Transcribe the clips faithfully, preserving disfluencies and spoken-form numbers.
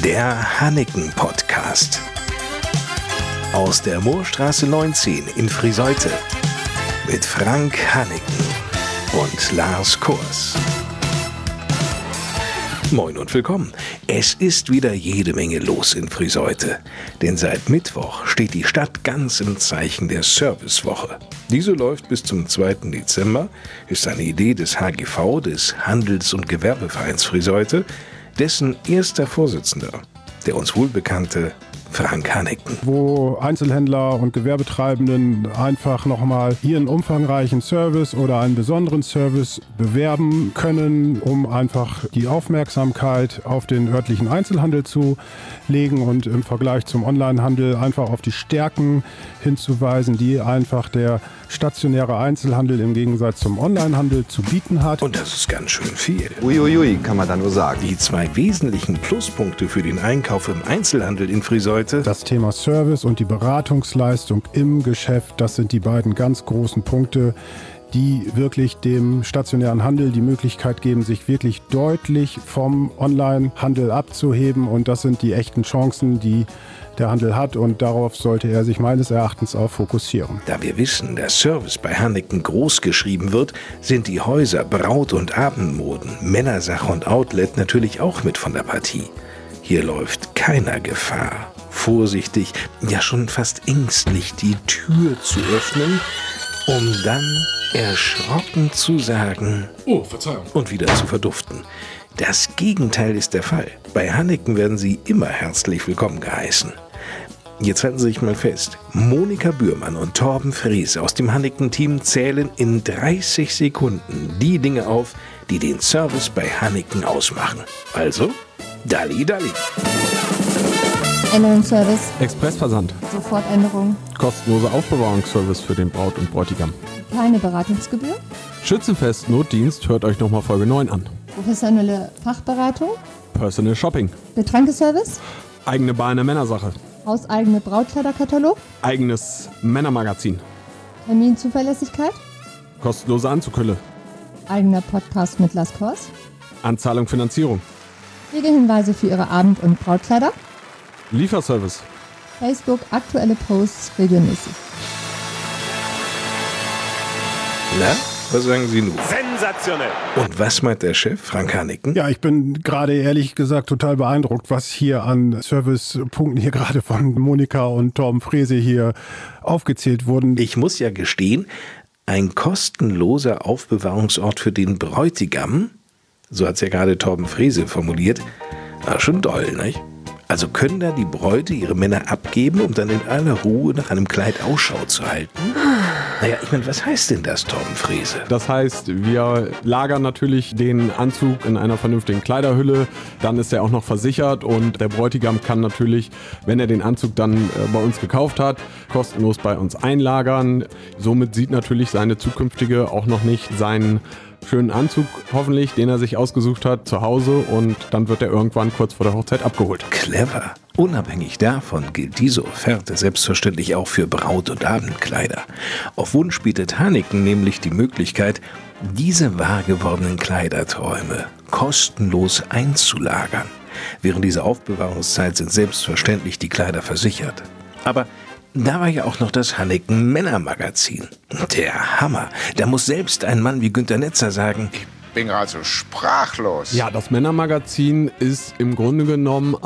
Der Hanneken-Podcast. Aus der Moorstraße neunzehn in Friseute. Mit Frank Hanneken und Lars Kors. Moin und willkommen. Es ist wieder jede Menge los in Friseute. Denn seit Mittwoch steht die Stadt ganz im Zeichen der Servicewoche. Diese läuft bis zum zweiten Dezember, ist eine Idee des H G V, des Handels- und Gewerbevereins Friseute, dessen erster Vorsitzender, der uns wohlbekannte Frank Hanneken. Wo Einzelhändler und Gewerbetreibenden einfach nochmal ihren umfangreichen Service oder einen besonderen Service bewerben können, um einfach die Aufmerksamkeit auf den örtlichen Einzelhandel zu legen und im Vergleich zum Onlinehandel einfach auf die Stärken hinzuweisen, die einfach der stationäre Einzelhandel im Gegensatz zum Onlinehandel zu bieten hat. Und das ist ganz schön viel. Uiuiui, kann man da nur sagen. Die zwei wesentlichen Pluspunkte für den Einkauf im Einzelhandel in Friseute: Das Thema Service und die Beratungsleistung im Geschäft, das sind die beiden ganz großen Punkte, die wirklich dem stationären Handel die Möglichkeit geben, sich wirklich deutlich vom Onlinehandel abzuheben. Und das sind die echten Chancen, die der Handel hat. Und darauf sollte er sich meines Erachtens auch fokussieren. Da wir wissen, dass Service bei Hanneken groß geschrieben wird, sind die Häuser Braut- und Abendmoden, Männersache und Outlet natürlich auch mit von der Partie. Hier läuft keiner Gefahr, vorsichtig, ja schon fast ängstlich die Tür zu öffnen, um dann erschrocken zu sagen: Oh, Verzeihung. Und wieder zu verduften. Das Gegenteil ist der Fall. Bei Hanneken werden Sie immer herzlich willkommen geheißen. Jetzt halten Sie sich mal fest. Monika Bührmann und Torben Frese aus dem Hanneken-Team zählen in dreißig Sekunden die Dinge auf, die den Service bei Hanneken ausmachen. Also, Dalli Dalli. Änderungsservice, Expressversand, Sofortänderung, kostenloser Aufbewahrungsservice für den Braut und Bräutigam. keine Beratungsgebühr, Schützenfest Notdienst, hört euch nochmal Folge neun an. professionelle Fachberatung, Personal Shopping, Getränkeservice, eigene Bar in der Männersache, hauseigene Brautkleiderkatalog, eigenes Männermagazin, Terminzuverlässigkeit, kostenlose Anzughülle, eigener Podcast mit Lars Kors, Anzahlung Finanzierung, Pflegehinweise für Ihre Abend- und Brautkleider, Lieferservice. Facebook aktuelle Posts regelmäßig. Na, was sagen Sie nun? Sensationell. Und was meint der Chef, Frank Hanneken? Ja, ich bin gerade ehrlich gesagt total beeindruckt, was hier an Servicepunkten hier gerade von Monika und Torben Frese hier aufgezählt wurden. Ich muss ja gestehen, ein kostenloser Aufbewahrungsort für den Bräutigam, so hat es ja gerade Torben Frese formuliert, war schon doll, nicht? Also können da die Bräute ihre Männer abgeben, um dann in aller Ruhe nach einem Kleid Ausschau zu halten? Naja, ich meine, was heißt denn das, Torben Frese? Das heißt, wir lagern natürlich den Anzug in einer vernünftigen Kleiderhülle, dann ist er auch noch versichert und der Bräutigam kann natürlich, wenn er den Anzug dann äh, bei uns gekauft hat, kostenlos bei uns einlagern. Somit sieht natürlich seine zukünftige auch noch nicht seinen schönen Anzug, hoffentlich, den er sich ausgesucht hat, zu Hause, und dann wird er irgendwann kurz vor der Hochzeit abgeholt. Clever. Unabhängig davon gilt diese Offerte selbstverständlich auch für Braut- und Abendkleider. Auf Wunsch bietet Hanneken nämlich die Möglichkeit, diese wahr gewordenen Kleiderträume kostenlos einzulagern. Während dieser Aufbewahrungszeit sind selbstverständlich die Kleider versichert. Aber da war ja auch noch das Hanneken Männermagazin. Der Hammer. Da muss selbst ein Mann wie Günter Netzer sagen: Ich bin also sprachlos. Ja, das Männermagazin ist im Grunde genommen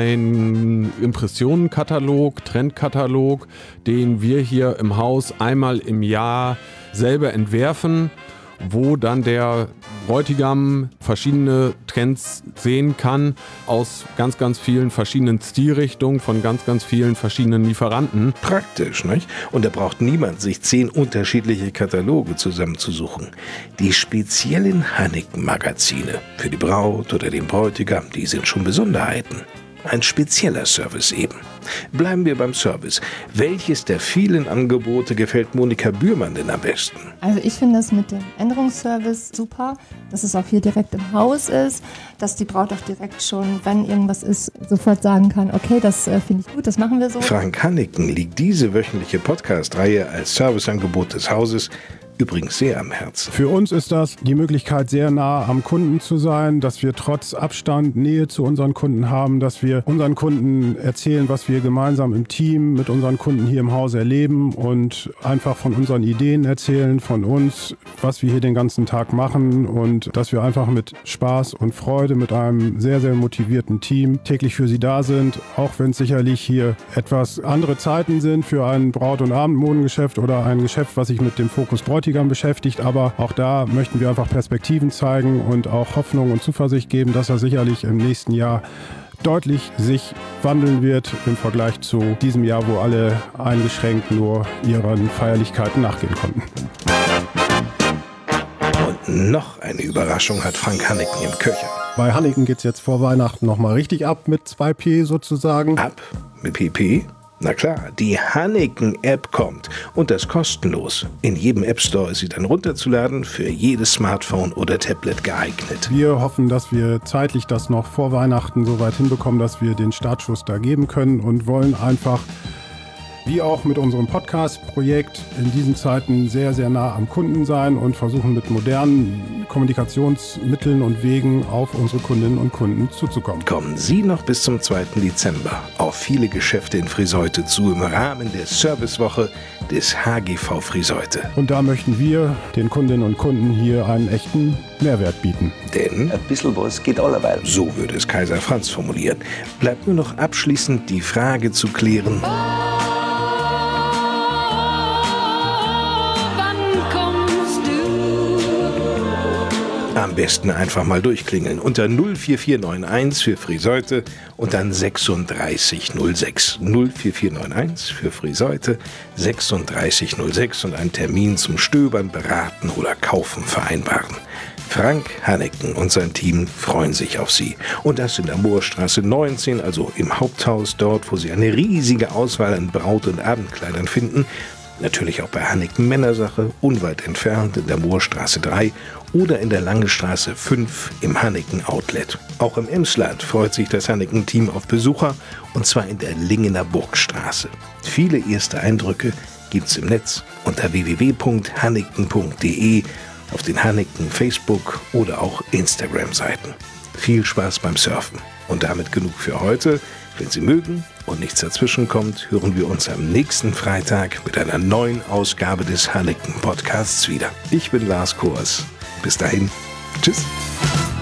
ein Impressionenkatalog, Trendkatalog, den wir hier im Haus einmal im Jahr selber entwerfen, wo dann der Bräutigam verschiedene Trends sehen kann aus ganz, ganz vielen verschiedenen Stilrichtungen von ganz, ganz vielen verschiedenen Lieferanten. Praktisch, nicht? Und da braucht niemand, sich zehn unterschiedliche Kataloge zusammenzusuchen. Die speziellen Hanneken-Magazine für die Braut oder den Bräutigam, die sind schon Besonderheiten. Ein spezieller Service eben. Bleiben wir beim Service. Welches der vielen Angebote gefällt Monika Bührmann denn am besten? Also ich finde das mit dem Änderungsservice super, dass es auch hier direkt im Haus ist, dass die Braut auch direkt schon, wenn irgendwas ist, sofort sagen kann: Okay, das äh, finde ich gut, das machen wir so. Frank Hanneken liegt diese wöchentliche Podcast-Reihe als Serviceangebot des Hauses übrigens sehr am Herzen. Für uns ist das die Möglichkeit, sehr nah am Kunden zu sein, dass wir trotz Abstand Nähe zu unseren Kunden haben, dass wir unseren Kunden erzählen, was wir gemeinsam im Team mit unseren Kunden hier im Haus erleben und einfach von unseren Ideen erzählen, von uns, was wir hier den ganzen Tag machen und dass wir einfach mit Spaß und Freude mit einem sehr, sehr motivierten Team täglich für Sie da sind, auch wenn es sicherlich hier etwas andere Zeiten sind für ein Braut- und Abendmodengeschäft oder ein Geschäft, was sich mit dem Fokus Bräutigam beschäftigt, aber auch da möchten wir einfach Perspektiven zeigen und auch Hoffnung und Zuversicht geben, dass er sicherlich im nächsten Jahr deutlich sich wandeln wird im Vergleich zu diesem Jahr, wo alle eingeschränkt nur ihren Feierlichkeiten nachgehen konnten. Und noch eine Überraschung hat Frank Hanneken im Köcher. Bei Hanneken geht es jetzt vor Weihnachten nochmal richtig ab mit zwei P sozusagen. Ab mit P P? Na klar, die Hanneken-App kommt und das kostenlos. In jedem App Store ist sie dann runterzuladen, für jedes Smartphone oder Tablet geeignet. Wir hoffen, dass wir zeitlich das noch vor Weihnachten so weit hinbekommen, dass wir den Startschuss da geben können und wollen einfach, wie auch mit unserem Podcast-Projekt, in diesen Zeiten sehr, sehr nah am Kunden sein und versuchen mit modernen Kommunikationsmitteln und Wegen auf unsere Kundinnen und Kunden zuzukommen. Kommen Sie noch bis zum zweiten Dezember auf viele Geschäfte in Friseute zu im Rahmen der Servicewoche des H G V Friseute. Und da möchten wir den Kundinnen und Kunden hier einen echten Mehrwert bieten. Denn ein bisschen was geht allerweil. So würde es Kaiser Franz formulieren. Bleibt nur noch abschließend die Frage zu klären: Am besten einfach mal durchklingeln unter null vier vier neun eins für Friseute und dann sechsunddreißig null sechs. null vier vier neun eins für Friseute, sechsunddreißig null sechs und einen Termin zum Stöbern, Beraten oder Kaufen vereinbaren. Frank Hanneken und sein Team freuen sich auf Sie. Und das in der Moorstraße neunzehn, also im Haupthaus, dort, wo Sie eine riesige Auswahl an Braut- und Abendkleidern finden. Natürlich auch bei Hanneken Männersache, unweit entfernt in der Moorstraße drei oder in der Langestraße fünf im Hanneken Outlet. Auch im Emsland freut sich das Hanneken-Team auf Besucher, und zwar in der Lingener Burgstraße. Viele erste Eindrücke gibt's im Netz unter w w w punkt hanneken punkt d e, auf den Hanneken Facebook oder auch Instagram-Seiten. Viel Spaß beim Surfen. Und damit genug für heute. Wenn Sie mögen und nichts dazwischen kommt, hören wir uns am nächsten Freitag mit einer neuen Ausgabe des Hanneken Podcasts wieder. Ich bin Lars Kors. Bis dahin. Tschüss.